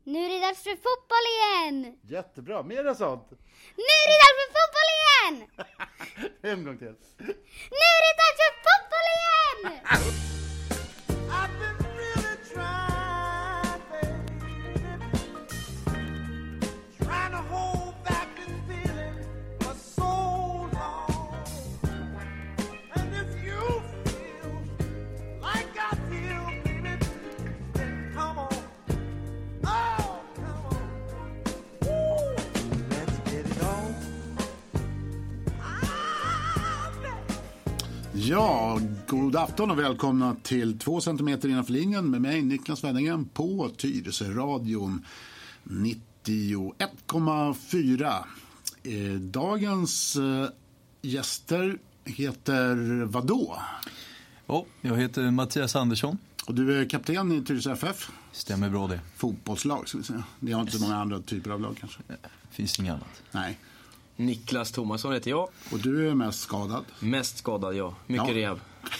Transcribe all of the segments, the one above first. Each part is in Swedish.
Nu är det dags för fotboll igen! Jättebra, mera sånt. Nu är det dags för fotboll igen! En gång till. Nu är det dags för fotboll igen! I've been really trying, baby, trying to hold back this feeling for so long. And if you feel like I feel, baby, then come on. Oh, come on. Woo. Let's get it on. Ja, god afton och välkomna till 2 centimeter innanför linjen med mig, Niklas Wenningen, på Tyresö-radion 91,4. Dagens gäster heter vadå? Jag heter Mattias Andersson. Och du är kapten i Tyresö FF. Stämmer bra det. Fotbollslag, ska vi säga. Det har inte så många andra typer av lag kanske. Finns inget annat. Nej. Niklas Thomasson heter jag. Och du är mest skadad. Mest skadad, ja. Mycket rehab.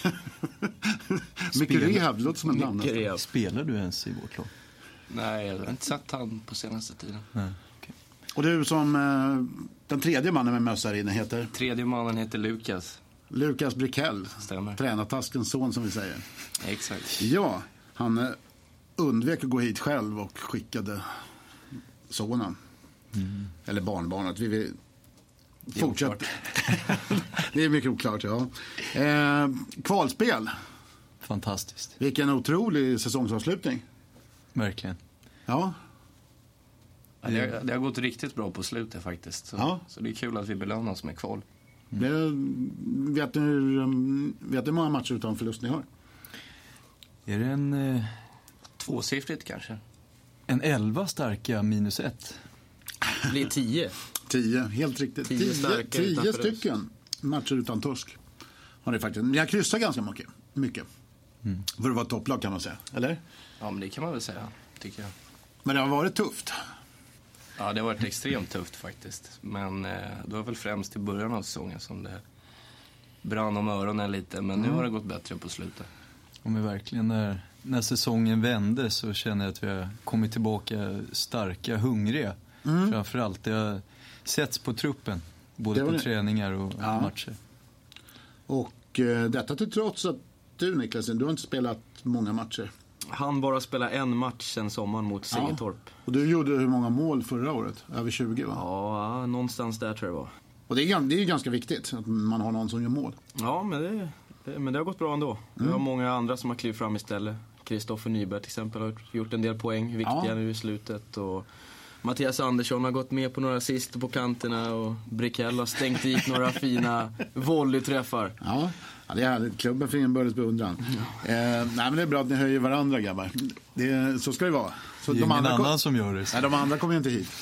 Mycket rehab, låter som en namn. Mycket rehab. Spelar du ens i vårt lag? Nej, jag har inte sett han på senaste tiden. Nej, okay. Och du som den tredje mannen med mössa här inne heter? Tredje mannen heter Lukas. Lukas Brickell. Stämmer. Tränartaskens son som vi säger. Exakt. Ja, han undvek att gå hit själv och skickade sonen. Eller barnbarnet. Vi vill fortsätta. Det är mycket oklart, ja. Kvalspel. Fantastiskt. Vilken otrolig säsongsavslutning. Verkligen. Ja. Ja, det har gått riktigt bra på slutet faktiskt. Så det är kul att vi belönar oss med kval. Vet du hur många matcher utan förlust ni har? Är det en... Tvåsiffrigt kanske. En 11 starka minus 1. Det blir 10. 10, helt riktigt. 10 stycken matcher utan torsk. Har det faktiskt. Ni har kryssat ganska mycket. För att vara topplag kan man säga, eller? Ja, men det kan man väl säga, tycker jag. Men det har varit tufft. Ja, det har varit extremt tufft faktiskt. Men det var väl främst i början av säsongen som det brann om öronen lite. Men nu har det gått bättre på slutet. Och men verkligen när säsongen vände så känner jag att vi har kommit tillbaka starka, hungriga. Framförallt det har setts på truppen. Både på träningar och matcher. Och detta till trots att du, Niklas, du har inte spelat många matcher. Han bara spelar en match sen sommaren mot Segetorp. Och du gjorde hur många mål förra året? Över 20, va? Ja, någonstans där tror jag det var. Och det är ju ganska viktigt att man har någon som gör mål. Ja, men det har gått bra ändå. Vi har många andra som har klivit fram istället. Kristoffer Nyberg till exempel har gjort en del poäng. Viktiga nu i slutet. Och Mattias Andersson har gått med på några assist på kanterna. Och Brickell har stängt dit några fina volleyträffar. Ja, det är härligt. Klubben för inbördes beundran. Nej, men det är bra att ni höjer varandra, grabbar. Så ska det vara. Så det är ingen annan som gör det. Nej, de andra kommer ju inte hit.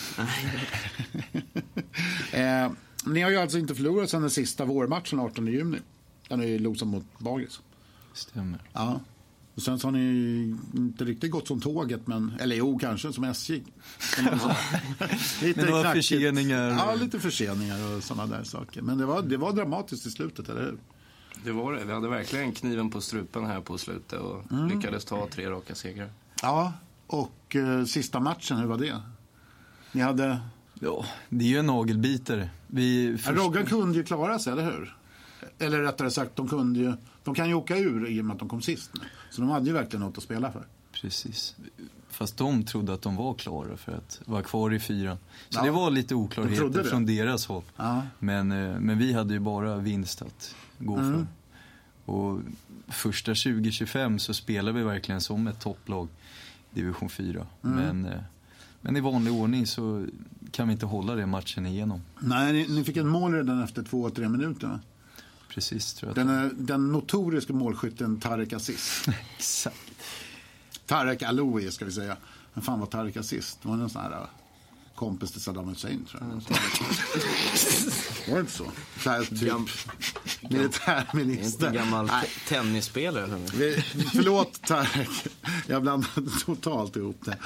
Ni har ju alltså inte förlorat sedan den sista vårmatchen 18 juni. Där ni losade mot Bagis. Stämmer. Ja. Och sen så har ni inte riktigt gått som tåget, men, eller jo, kanske som SJ. Lite men det var förseningar. Ja, lite förseningar och sådana där saker. Men det var dramatiskt i slutet, eller hur? Det var det. Vi hade verkligen kniven på strupen här på slutet och lyckades ta 3 raka segrar. Ja, och sista matchen, hur var det? Ni hade... Ja, det är ju en nagelbitare. Roggan kunde ju klara sig, eller hur? Eller rättare sagt, de kan ju åka ur i och med att de kom sist. Så de hade ju verkligen något att spela för. Precis. Fast de trodde att de var klara för att vara kvar i 4. Så det var lite oklarheter från deras håll. Ja. Men vi hade ju bara vinst att gå för. Och första 2025 så spelar vi verkligen som ett topplag division 4. Men i vanlig ordning så kan vi inte hålla det matchen igenom. Nej, ni fick en mål redan efter 2-3 minuter. Precis, tror jag. Den notoriska målskytten Tarek Aziz. Exakt. Tarek Aloui, ska vi säga. Men fan var Tarek Aziz? Det var en sån här kompis till Saddam Hussein, tror jag. Var det inte så? Så här typ militärminister. Inte en gammal tennisspelare. Förlåt, Tarek. Jag blandade totalt ihop det.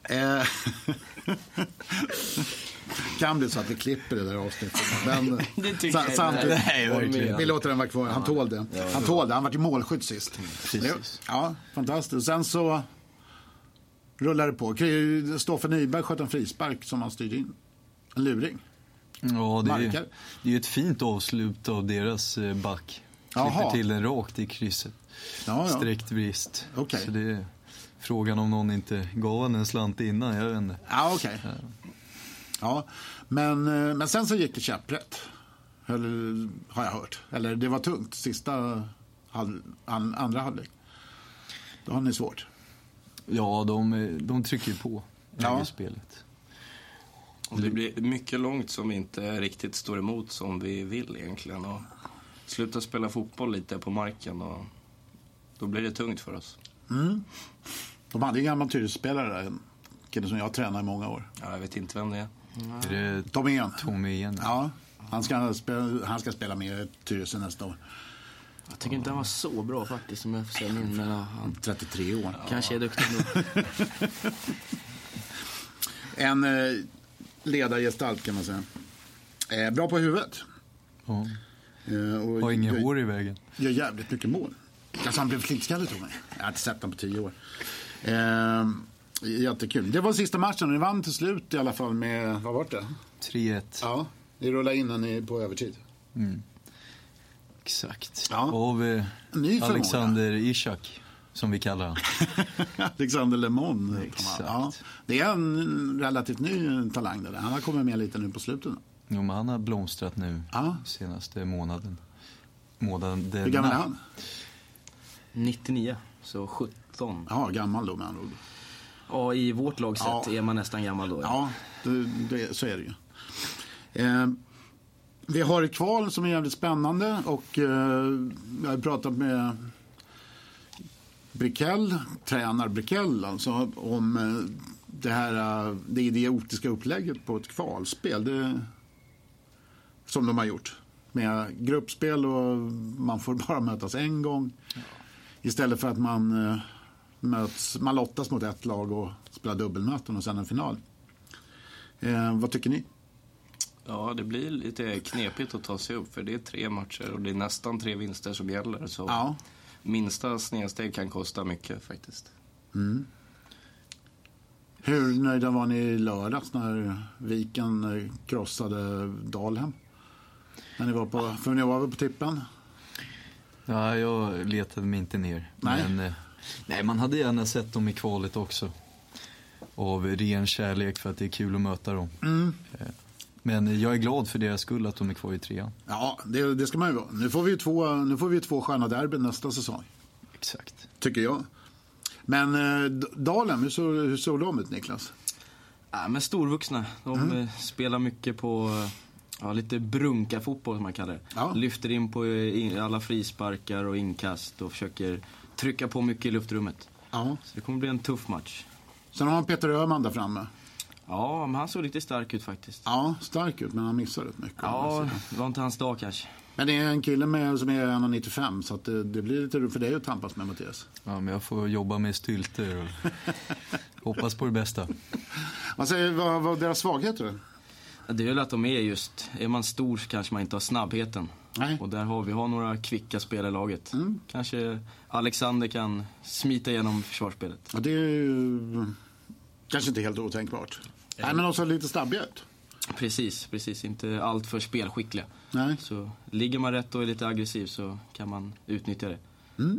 Kan bli så att vi klipper det där avsnittet. Men samtidigt, vi låter den vara kvar. Han tål det. Han tål det. Han var ju målskytt sist. Ja, fantastiskt. Och sen så, 2025 rullade på. Stoffer Nyberg sköt en frispark som han styrde in. En luring. Ja, det är ju ett fint avslut av deras back. Klipper till en rakt i krysset. Sträckt vrist. Okay. Så det är frågan om någon inte gav han en slant innan, jag vet inte. Ja, okej. Okay. Ja, men sen så gick det käpprätt. Har jag hört. Eller det var tungt sista andra halvlek. Då har ni svårt. Ja, de trycker på i spelet. Och det blir mycket långt som inte riktigt står emot som vi vill egentligen. Och sluta spela fotboll lite på marken och då blir det tungt för oss. Mm. De hade en gammal Tyresö-spelare där. En kille som jag tränar i många år. Ja, jag vet inte vem det är. Är det Tommy igen? Ja, han ska spela med i Tyresö nästa år. Jag tycker inte han var så bra faktiskt som jag får säga nu. Men han 33 år. Kanske är duktig nog. En ledargestalt kan man säga. Bra på huvudet. Ja. Har ingen hår i vägen. Gör jävligt mycket mål. Alltså han blev flintskallig tror jag. Jag har inte sett honom på 10 år. Jättekul. Det var sista matchen och ni vann till slut i alla fall med, vad var det? 3-1. Ja, ni rullade in på övertid. Mm. Exakt. Ja. Av Alexander Ishak, som vi kallar han. Alexander Lemon. Exakt. Ja, det är en relativt ny talang där. Han har kommit med lite nu på slutet. Jo, men han har blomstrat nu senaste månaden. Hur gammal är han? 99, så 17. Ja, gammal då med andra ord. Ja, i vårt lag sett är man nästan gammal då. Ja, så är det ju. Vi har ett kval som är jävligt spännande och jag har pratat med Brickell, tränare Brickell alltså, om det idiotiska upplägget på ett kvalspel som de har gjort. Med gruppspel och man får bara mötas en gång istället för att man lottas mot ett lag och spelar dubbelmöten och sen en final. Vad tycker ni? Ja, det blir lite knepigt att ta sig upp för det är 3 matcher och det är nästan 3 vinster som gäller. Så minsta snedsteg kan kosta mycket faktiskt. Mm. Hur nöjda var ni i lördags när Viken krossade Dalhem? När ni var på tippen? Ja, jag letade mig inte ner. Nej. Men man hade gärna sett dem i kvalet också. Av ren kärlek för att det är kul att möta dem. Mm. Men jag är glad för deras skull att de är kvar i 3. Ja, det ska man ju vara. Nu får vi ju 2 sköna derby nästa säsong. Exakt. Tycker jag. Men Dalhem, hur såg de ut, Niklas? Ja, men storvuxna. De spelar mycket på lite brunka fotboll som man kallar det. Ja. Lyfter in på alla frisparkar och inkast och försöker trycka på mycket i luftrummet. Ja. Så det kommer bli en tuff match. Sen har man Peter Öhman där framme. Ja, men han såg riktigt stark ut faktiskt. Ja, stark ut, men han missar rätt mycket. Ja, det var inte hans dag kanske. Men det är en kille som är 1,95 så att det blir lite roligt för dig att tampas med, Mattias. Ja, men jag får jobba med stylter och hoppas på det bästa. Vad är deras svagheter? Det är väl att de är man stor så kanske man inte har snabbheten. Nej. Och där har några kvicka spelare i laget. Kanske Alexander kan smita igenom försvarsspelet. Ja, det är ju kanske inte helt otänkbart. Nej, men också lite snabbhet. Precis. Inte allt för spelskickliga. Nej. Så ligger man rätt och är lite aggressiv så kan man utnyttja det.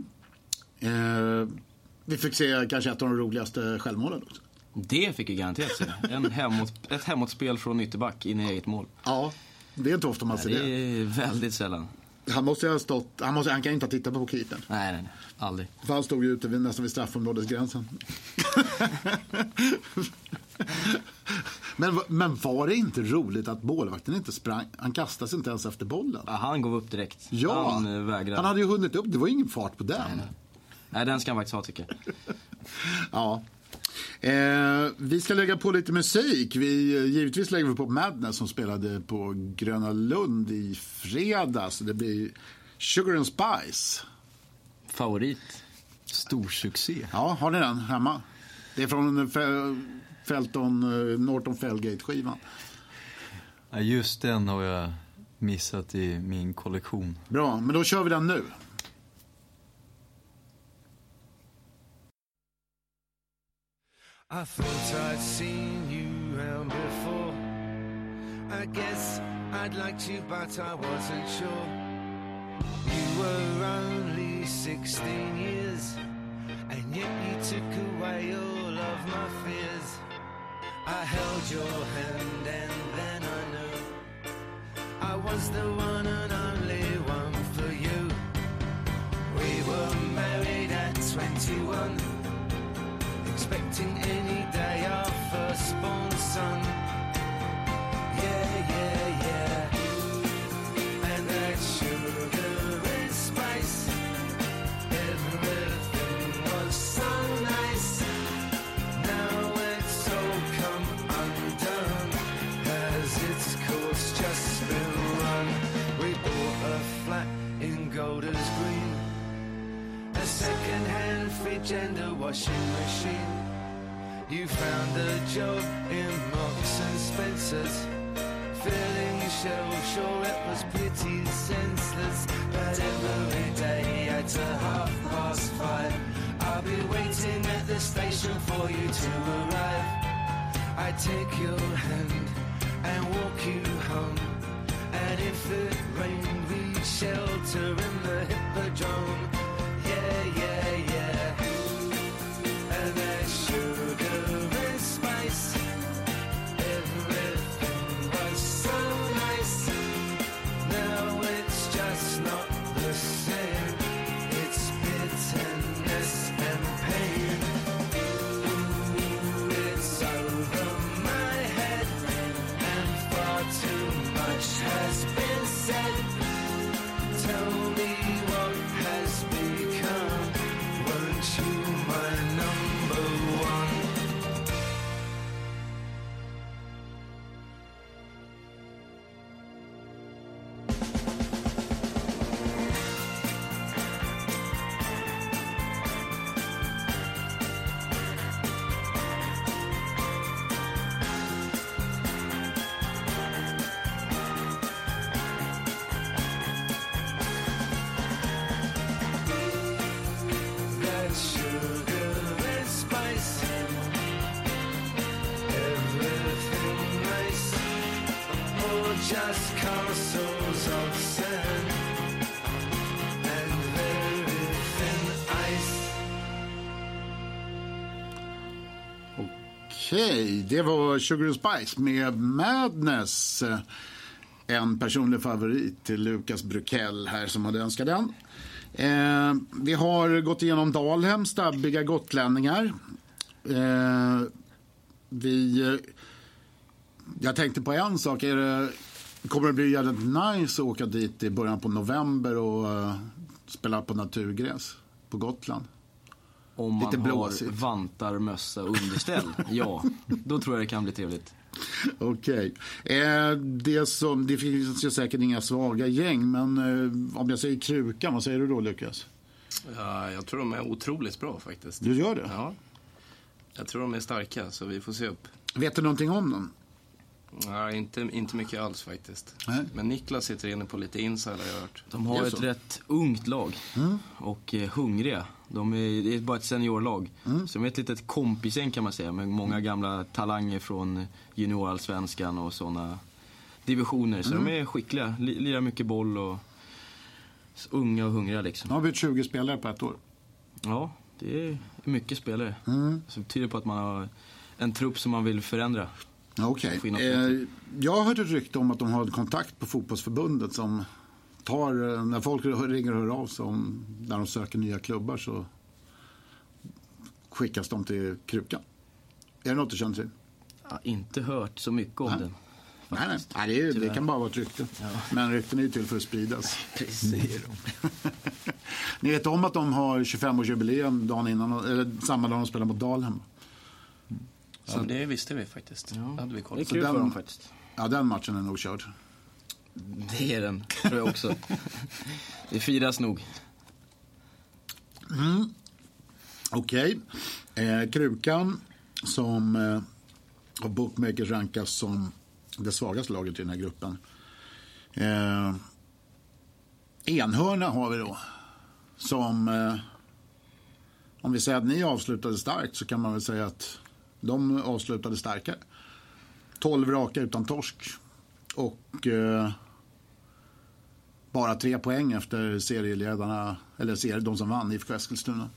Vi fick se kanske ett av de roligaste självmålen också. Det fick vi garanterat se. Ett hemåtspel från ytterback in i eget mål. Ja, det är inte ofta man ser det. Det är väldigt sällan. Han kan inte ha tittat på keepern. Nej, aldrig. För han stod ju ute nästan vid straffområdesgränsen. Men var det inte roligt att målvakten inte sprang? Han kastade sig inte ens efter bollen. Ja, han gav upp direkt. Ja, han hade ju hunnit upp. Det var ingen fart på den. Nej, den ska han faktiskt ha, tycker jag. Ja. Vi ska lägga på lite musik. Givetvis lägger vi på Madness som spelade på Gröna Lund i fredags. Det blir Sugar and Spice. Favorit. Stor succé. Ja, har ni den hemma? Det är från Norton Fellgate-skivan. Ja, just den har jag missat i min kollektion. Bra, men då kör vi den nu. I thought I'd seen you round before. I guess I'd liked you, but I wasn't sure. You were only 16 years, and yet you took away all of my fears. I held your hand and then I knew I was the one and only one for you. We were married at 21, expecting any day our firstborn son. Yeah, yeah, yeah. And that sugar and spice, everything was so nice. Now it's all come undone, as its course just been run. We bought a flat in Golders Green, a second-hand fridge and a washing machine. You found a job in Marks and Spencer's, filling shelves, sure it was pretty senseless. But every day at 5:30, I'll be waiting at the station for you to arrive. I take your hand and walk you home, and if it rained we'd shelter in the Hippodrome. Yeah, yeah, yeah. And there's sugar and spice, everything was so nice. Now it's just not the same. It's bitterness and pain. Ooh, it's over my head, and far too much has been said. Tell me what has become. Weren't you my number one? That sugar and spice, everything nice, or just castles of sand and very thin ice. Okej, det var Sugar and Spice med Madness. En personlig favorit till Lukas Brukell här som hade önskat den. Vi har gått igenom Dalhem, stabbiga gotlänningar. Jag tänkte på en sak. Kommer det bli jävligt nice att åka dit i början på november och spela på naturgräs på Gotland? Om man Lite har blåsigt. vantar, mössa och underställ, ja, då tror jag det kan bli trevligt. Okej. Det finns ju säkert inga svaga gäng, men om jag säger Krukan, vad säger du då, Lukas? Ja, jag tror de är otroligt bra faktiskt. Du gör det? Ja. Jag tror de är starka, så vi får se upp. Vet du någonting om dem? Ja, inte mycket alls faktiskt. Nej. Men Niklas sitter inne på lite insider, jag har hört. De har Det är ett så. rätt ungt lag och hungriga. Det är bara ett seniorlag. Så de är ett litet kompisgäng kan man säga, med många gamla talanger från juniorallsvenskan och sådana divisioner. Så de är skickliga, lirar mycket boll och unga och hungriga liksom. Nu har vi 20 spelare på ett år. Ja, det är mycket spelare. Så det tyder på att man har en trupp som man vill förändra. Okej. Få in något bättre. Jag har hört ett rykte om att de har en kontakt på fotbollsförbundet som tar, när folk ringer och hör av sig om när de söker nya klubbar, så skickas de till Krukan. Är det något du känner till? Ja, inte hört så mycket om den. Nej, det kan bara vara ett rykte. Ja. Men rykten är ju till för att spridas. Precis. Ni vet om att de har 25-årsjubileum dagen innan, eller samma dag de spelar mot Dalhem? Så det visste vi faktiskt. Ja. Det hade vi koll Det är på. kul den- för dem faktiskt. Ja, den matchen är nog körd. Det är den, tror jag också. Det firas nog. Okej. Krukan, som av bookmakers rankas som det svagaste laget i den här gruppen. Enhörna har vi då. Som, om vi säger att ni avslutade starkt, så kan man väl säga att De avslutade starkare. 12 raka utan torsk. Och bara 3 poäng efter serieledarna, eller de som vann, IFK Eskilstuna.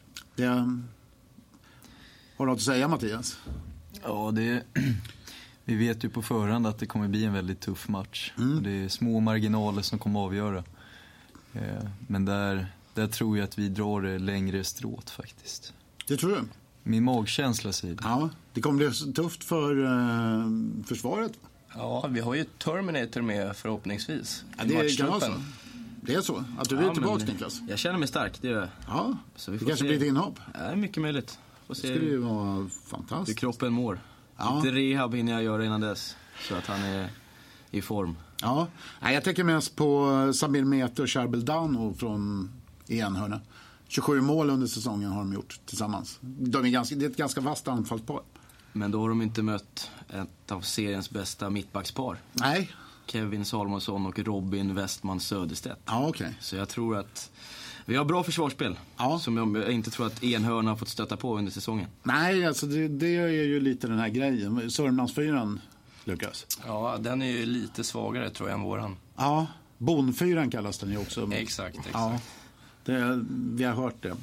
Har du något att säga, Mattias? Ja, vi vet ju på förhand att det kommer bli en väldigt tuff match. Och det är små marginaler som kommer att avgöra. Men där tror jag att vi drar det längre stråt faktiskt. Det tror du? Min magkänsla säger det. Ja, det kommer bli tufft för försvaret. Ja, vi har ju Terminator med förhoppningsvis. Ja, det kan vara så. Det är så, att du är tillbaka, Niklas. Jag känner mig stark, det gör jag. Ja, så vi får det kanske blir ett inhopp. Ja, mycket möjligt. Det skulle ju vara fantastiskt. Hur kroppen mår. Ja. Lite rehab hinner jag göra innan dess. Så att han är i form. Ja, jag tänker mest på Samir Mete och Charbel Dano från Enhörna. 27 mål under säsongen har de gjort tillsammans. Det är ett ganska vasst anfallspar. Men då har de inte mött ett av seriens bästa mittbackspar. Nej. Kevin Salomonsson och Robin Westman Söderstedt. Ja, okej. Så jag tror att vi har bra försvarsspel. Ja. Som jag inte tror att Enhörna har fått stöta på under säsongen. Nej, alltså det är ju lite den här grejen. Sörmlandsfyran, Lukas. Ja, den är ju lite svagare tror jag än våran. Ja, Bonfyran kallas den ju också. Exakt. Ja, vi har hört det.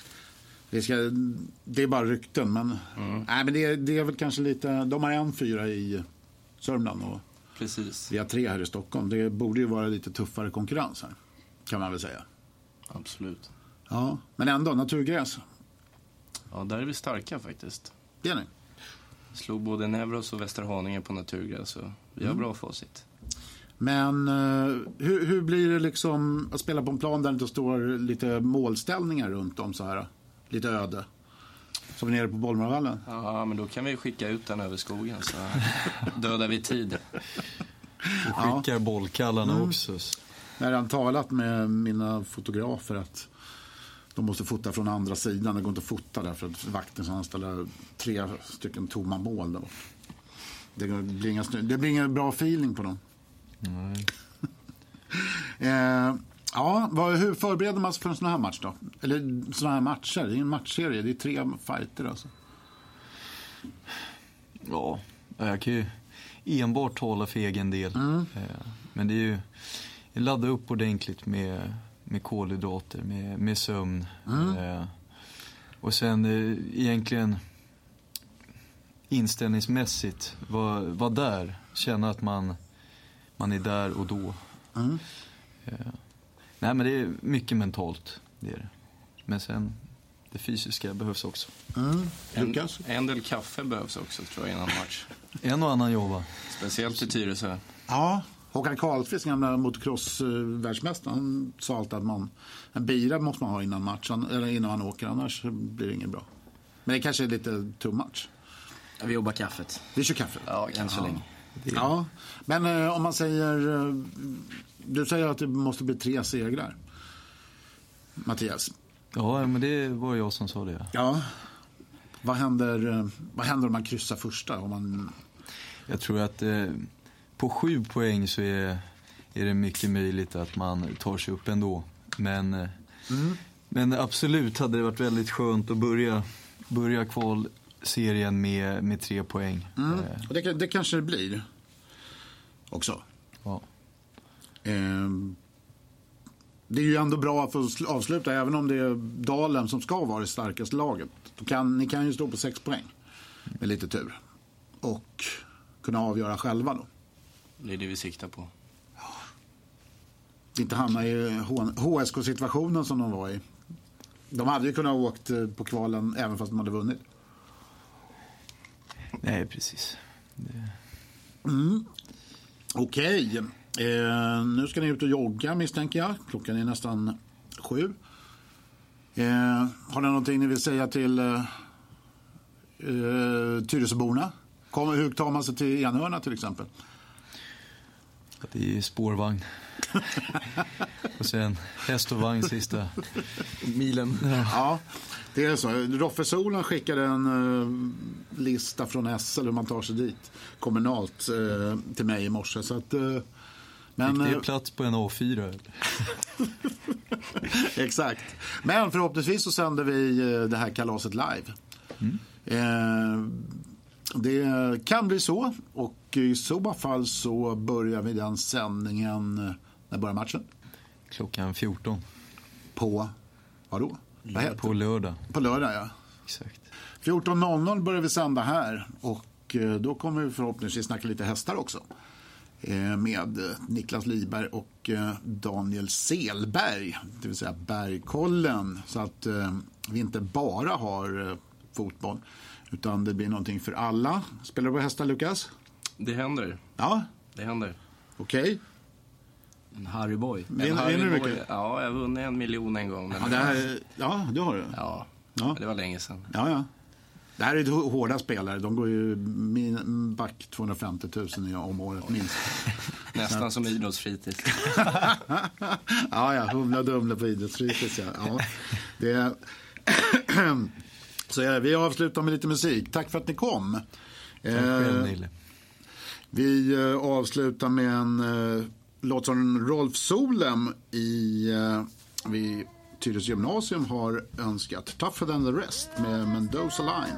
Det är bara rykten, men, nej, men det är väl kanske lite. De har 1 fyra i Sörmland och precis. Vi har 3 här i Stockholm. Det borde ju vara lite tuffare konkurrens här, kan man väl säga. Absolut. Ja, men ändå, naturgräs. Ja, där är vi starka faktiskt. Det är ni. Slog både Nevros och Västerhaninge på naturgräs, så vi har bra facit. Men hur blir det liksom att spela på en plan där det inte står lite målställningar runt om så här? Lite öde. Som nere på Bollmarvallen. Ja, men då kan vi skicka ut den över skogen så dödar vi tid. Och skickar bollkallarna också. Jag har redan talat med mina fotografer att de måste fota från andra sidan. Det går inte att fota där för att vakten ska ställa 3 stycken tomma mål där. Det blir ingen bra feeling på dem. Nej. Hur förbereder man sig för en sån här match då? Eller såna här matcher, det är en matchserie, det är 3 fighter alltså. Ja, jag kan ju enbart tala för egen del. Men det är ju ladda upp ordentligt med kolhydrater, med sömn. Och sen egentligen inställningsmässigt var där, känna att man är där och då. Nej, men det är mycket mentalt, det är det. Men sen det fysiska behövs också. En del kaffe behövs också tror jag innan match. En och annan jobba. Speciellt i Tyresö. Ja, Håkan Karlqvist, gamla motocross-världsmästaren, han sa alltid att en bira måste man ha innan matchen, eller innan man åker, annars blir det inget bra. Men det kanske är lite too much. Ja, vi jobbar kaffet. Vi kör kaffe. Ja, än så länge. Ja, men om man säger, du säger att det måste bli 3 segrar, Mattias. Ja, men det var jag som sa det. Ja. Vad händer om man kryssar första? Jag tror att på 7 poäng så är det mycket möjligt att man tar sig upp ändå. Men absolut hade det varit väldigt skönt att börja kvalserien med 3 poäng. Och det kanske det blir också. Ja. Det är ju ändå bra att få avsluta, även om det är Dalen som ska vara det starkaste laget. Ni kan ju stå på 6 poäng med lite tur och kunna avgöra själva då. Det är det vi siktar på. Inte hamna i HSK-situationen som de var i. De hade ju kunnat ha åkt på kvalen även fast de hade vunnit. Nej, precis. Okej. Nu ska ni ut och jogga, misstänker jag. Klockan är nästan 7. Har ni någonting ni vill säga till Tyresöborna? Hur tar man sig till Enhörna till exempel? Det är spårvagn. Och sen häst och vagn sista milen. Ja, det är så. Roffesolen skickade en lista från SL hur man tar sig dit kommunalt till mig i morse. Så att, men, fick det plats på en A4? Exakt. Men förhoppningsvis så sänder vi det här kalaset live. Det kan bli så, och i så fall så börjar vi den sändningen. När börjar matchen? Klockan 14. På vad då? På lördag. På lördag, ja. Exakt. 14.00 börjar vi sända här, och då kommer vi förhoppningsvis snacka lite hästar också. Med Niklas Liberg och Daniel Selberg, det vill säga Bergkollen, så att vi inte bara har fotboll utan det blir någonting för alla. Spelar du på hästar, Lukas? Det händer. Ja, Det händer. okej. En Harry Boy. Vinner du mycket? Ja, jag har vunnit 1 miljon en gång. Men Ja, det har du. ja, Ja. det var länge sedan. Ja. Det här är hårda spelare. De går ju back 250 000 om året minst. Nästan som idrottsfritids. Ja, humla dumla på idrottsfritids. Ja. Så vi avslutar med lite musik. Tack för att ni kom. Vi avslutar med en låt som Rolf Solem vid Tyresö gymnasium har önskat. Tougher than the rest med Mendoza Line.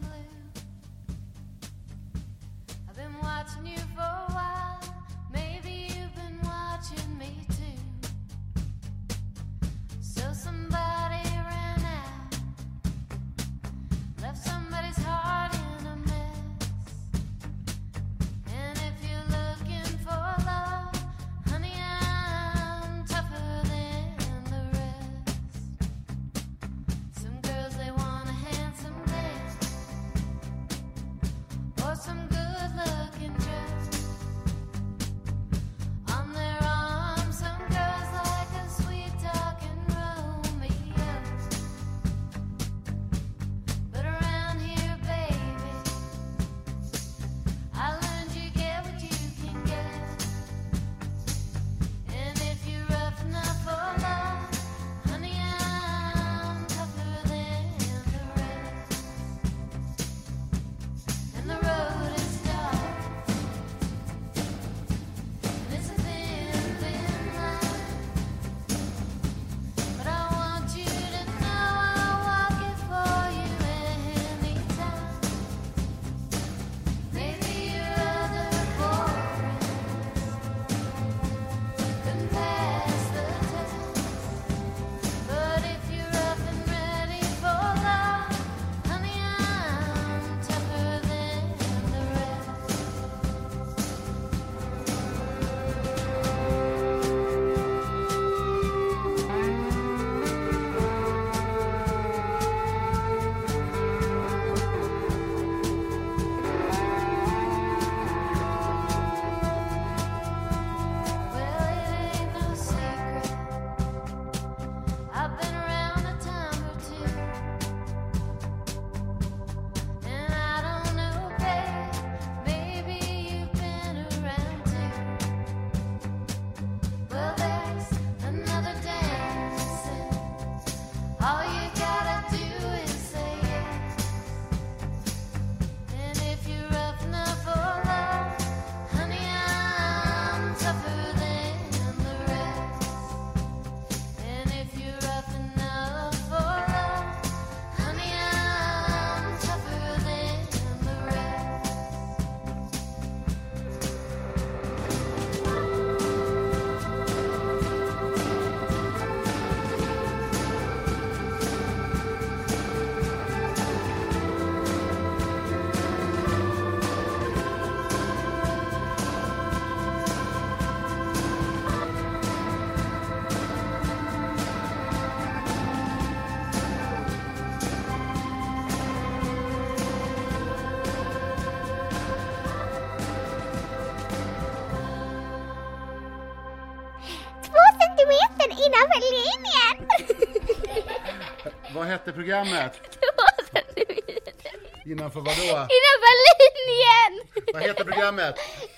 I've been watching you for a while. Maybe you've been watching me too. So somebody ran out, left somebody's heart in a mess. And if you're looking for love, honey, I'm tougher than the rest. Some girls, they want a handsome man, or some good-looking dress. On their arms, some girls like a sweet-talking Romeo. But around here, baby, I learned you get what you can get. And if you're rough enough for love, honey, I'm tougher than the rest. And the road is dark, and it's a thin, thin line. But I want you to know I'll walk it for you anytime. Maybe your other boyfriends couldn't pass the test. But if you're up and ready for love, honey, I'm tougher than the rest. Well, it ain't no secret, I've been around a time or two. And I don't know, babe, maybe you've been around too. Well, there's another dancing, all you gotta do is say yes. And if you're rough enough for love, honey, I'm tougher than the rest. And if you're rough enough for love, honey, I'm tougher than the rest. Centimeter innanför linjen. Vad hette programmet? 2 centimeter Innanför vad då? innanför linjen. Vad heter programmet?